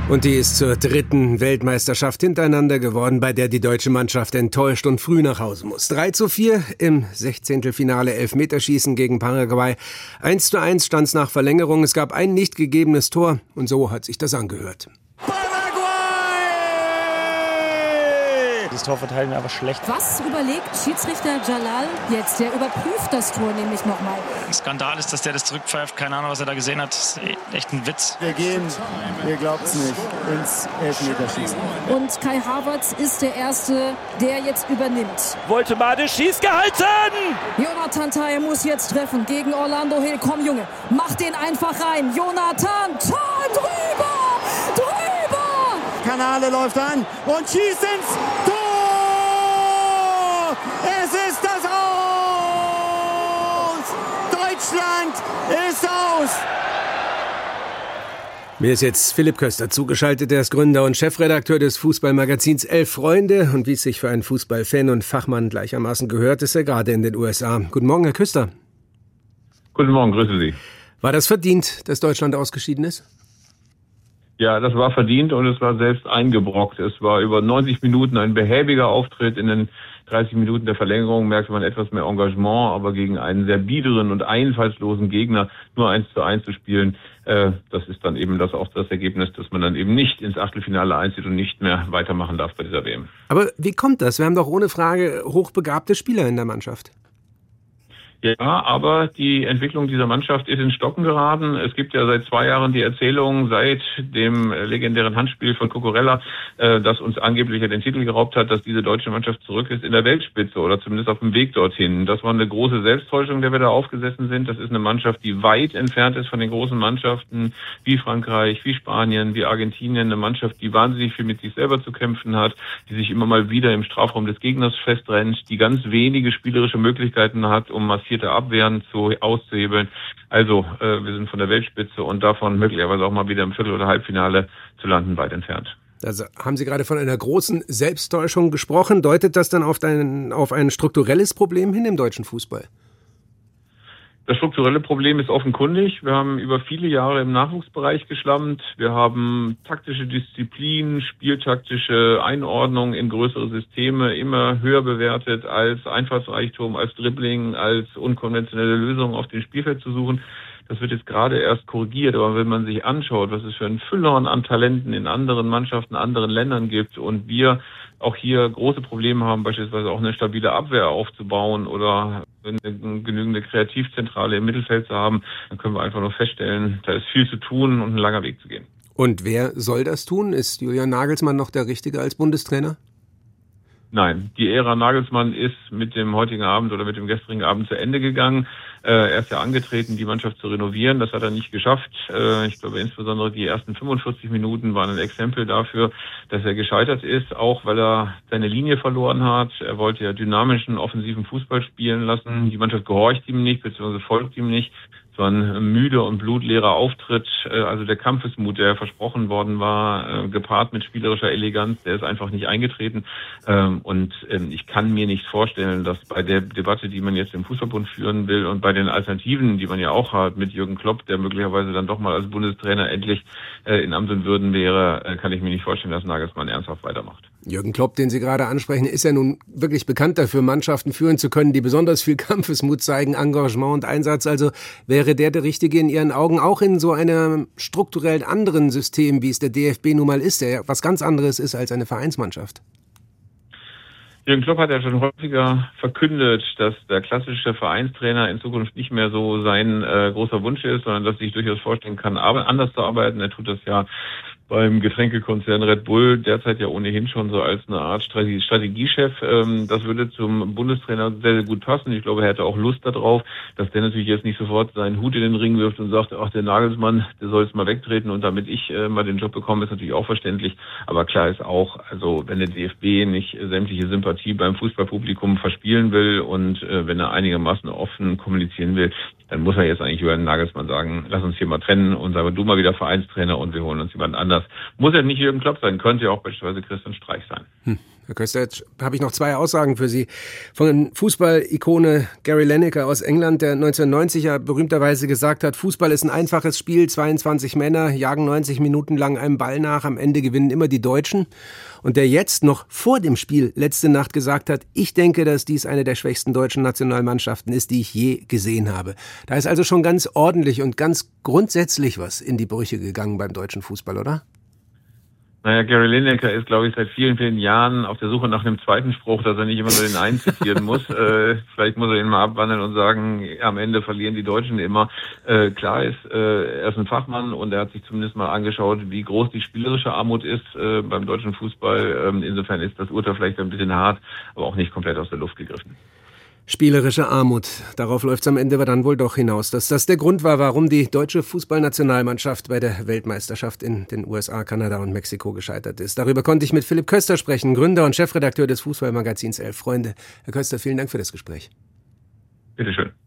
Und die ist zur 3. Weltmeisterschaft hintereinander geworden, bei der die deutsche Mannschaft enttäuscht und früh nach Hause muss. 3:4 im 16. Elfmeterschießen gegen Paraguay. 1:1 stand's nach Verlängerung. Es gab ein nicht gegebenes Tor und so hat sich das angehört. Das Tor verteilen wir aber schlecht. Was überlegt Schiedsrichter Jalal jetzt? Der überprüft das Tor nämlich nochmal. Ein Skandal ist, dass der das zurückpfeift. Keine Ahnung, was er da gesehen hat. Das ist echt ein Witz. Wir gehen, ihr glaubt's nicht, ins Elfmeterschießen. Und Kai Havertz ist der Erste, der jetzt übernimmt. Woltemade schießt gehalten! Jonathan Tah muss jetzt treffen gegen Orlando Hill. Komm, Junge, mach den einfach rein. Jonathan Tah drüber! Kanale läuft an und schießt ins Tor! Es ist das Aus! Deutschland ist aus! Mir ist jetzt Philipp Köster zugeschaltet, der ist Gründer und Chefredakteur des Fußballmagazins 11 Freunde. Und wie es sich für einen Fußballfan und Fachmann gleichermaßen gehört, ist er gerade in den USA. Guten Morgen, Herr Köster. Guten Morgen, grüße Sie. War das verdient, dass Deutschland ausgeschieden ist? Ja, das war verdient und es war selbst eingebrockt. Es war über 90 Minuten ein behäbiger Auftritt. In den 30 Minuten der Verlängerung merkte man etwas mehr Engagement, aber gegen einen sehr biederen und einfallslosen Gegner nur 1:1 zu spielen, das ist dann eben auch das Ergebnis, dass man dann eben nicht ins Achtelfinale einzieht und nicht mehr weitermachen darf bei dieser WM. Aber wie kommt das? Wir haben doch ohne Frage hochbegabte Spieler in der Mannschaft. Ja, aber die Entwicklung dieser Mannschaft ist ins Stocken geraten. Es gibt ja seit 2 Jahren die Erzählung, seit dem legendären Handspiel von Cucurella, das uns angeblich ja den Titel geraubt hat, dass diese deutsche Mannschaft zurück ist in der Weltspitze oder zumindest auf dem Weg dorthin. Das war eine große Selbsttäuschung, der wir da aufgesessen sind. Das ist eine Mannschaft, die weit entfernt ist von den großen Mannschaften wie Frankreich, wie Spanien, wie Argentinien. Eine Mannschaft, die wahnsinnig viel mit sich selber zu kämpfen hat, die sich immer mal wieder im Strafraum des Gegners festrennt, die ganz wenige spielerische Möglichkeiten hat, um massierte Abwehren auszuhebeln. Also wir sind von der Weltspitze und davon möglicherweise auch mal wieder im Viertel- oder Halbfinale zu landen weit entfernt. Also haben Sie gerade von einer großen Selbsttäuschung gesprochen. Deutet das dann auf ein strukturelles Problem hin im deutschen Fußball? Das strukturelle Problem ist offenkundig. Wir haben über viele Jahre im Nachwuchsbereich geschlammt. Wir haben taktische Disziplin, spieltaktische Einordnung in größere Systeme immer höher bewertet als Einfallsreichtum, als Dribbling, als unkonventionelle Lösungen auf dem Spielfeld zu suchen. Das wird jetzt gerade erst korrigiert, aber wenn man sich anschaut, was es für ein Füllhorn an Talenten in anderen Mannschaften, anderen Ländern gibt und wir auch hier große Probleme haben, beispielsweise auch eine stabile Abwehr aufzubauen oder eine genügende Kreativzentrale im Mittelfeld zu haben, dann können wir einfach nur feststellen, da ist viel zu tun und ein langer Weg zu gehen. Und wer soll das tun? Ist Julian Nagelsmann noch der Richtige als Bundestrainer? Nein, die Ära Nagelsmann ist mit dem heutigen Abend oder mit dem gestrigen Abend zu Ende gegangen. Er ist ja angetreten, die Mannschaft zu renovieren. Das hat er nicht geschafft. Ich glaube, insbesondere die ersten 45 Minuten waren ein Exempel dafür, dass er gescheitert ist, auch weil er seine Linie verloren hat. Er wollte ja dynamischen, offensiven Fußball spielen lassen. Die Mannschaft gehorcht ihm nicht, beziehungsweise folgt ihm nicht. So ein müder und blutleerer Auftritt, also der Kampfesmut, der versprochen worden war, gepaart mit spielerischer Eleganz, der ist einfach nicht eingetreten. Und ich kann mir nicht vorstellen, dass bei der Debatte, die man jetzt im Fußballbund führen will und bei den Alternativen, die man ja auch hat mit Jürgen Klopp, der möglicherweise dann doch mal als Bundestrainer endlich in Amt und Würden wäre, kann ich mir nicht vorstellen, dass Nagelsmann ernsthaft weitermacht. Jürgen Klopp, den Sie gerade ansprechen, ist ja nun wirklich bekannt dafür, Mannschaften führen zu können, die besonders viel Kampfesmut zeigen, Engagement und Einsatz. Also wäre der Richtige in Ihren Augen auch in so einem strukturell anderen System, wie es der DFB nun mal ist, der ja was ganz anderes ist als eine Vereinsmannschaft? Jürgen Klopp hat ja schon häufiger verkündet, dass der klassische Vereinstrainer in Zukunft nicht mehr so sein großer Wunsch ist, sondern dass er sich durchaus vorstellen kann, anders zu arbeiten. Er tut das ja beim Getränkekonzern Red Bull derzeit ja ohnehin schon so als eine Art Strategiechef. Das würde zum Bundestrainer sehr, sehr gut passen. Ich glaube, er hätte auch Lust darauf, dass der natürlich jetzt nicht sofort seinen Hut in den Ring wirft und sagt, ach, der Nagelsmann, der soll jetzt mal wegtreten und damit ich mal den Job bekomme, ist natürlich auch verständlich. Aber klar ist auch, also wenn der DFB nicht sämtliche Sympathie beim Fußballpublikum verspielen will und wenn er einigermaßen offen kommunizieren will, dann muss er jetzt eigentlich Julian Nagelsmann sagen, lass uns hier mal trennen und sagen, du mal wieder Vereinstrainer und wir holen uns jemand anders. Muss ja nicht Jürgen Klopp sein, könnte ja auch beispielsweise Christian Streich sein. Herr Köster, jetzt habe ich noch 2 Aussagen für Sie. Von Fußball-Ikone Gary Lineker aus England, der 1990 ja berühmterweise gesagt hat, Fußball ist ein einfaches Spiel, 22 Männer jagen 90 Minuten lang einem Ball nach, am Ende gewinnen immer die Deutschen. Und der jetzt noch vor dem Spiel letzte Nacht gesagt hat, ich denke, dass dies eine der schwächsten deutschen Nationalmannschaften ist, die ich je gesehen habe. Da ist also schon ganz ordentlich und ganz grundsätzlich was in die Brüche gegangen beim deutschen Fußball, oder? Naja, Gary Lineker ist, glaube ich, seit vielen, vielen Jahren auf der Suche nach einem zweiten Spruch, dass er nicht immer nur den einen zitieren muss. Vielleicht muss er ihn mal abwandeln und sagen, am Ende verlieren die Deutschen immer. Klar ist, er ist ein Fachmann und er hat sich zumindest mal angeschaut, wie groß die spielerische Armut ist beim deutschen Fußball. Insofern ist das Urteil vielleicht ein bisschen hart, aber auch nicht komplett aus der Luft gegriffen. Spielerische Armut. Darauf läuft es am Ende aber dann wohl doch hinaus, dass das der Grund war, warum die deutsche Fußballnationalmannschaft bei der Weltmeisterschaft in den USA, Kanada und Mexiko gescheitert ist. Darüber konnte ich mit Philipp Köster sprechen, Gründer und Chefredakteur des Fußballmagazins 11 Freunde. Herr Köster, vielen Dank für das Gespräch. Bitteschön.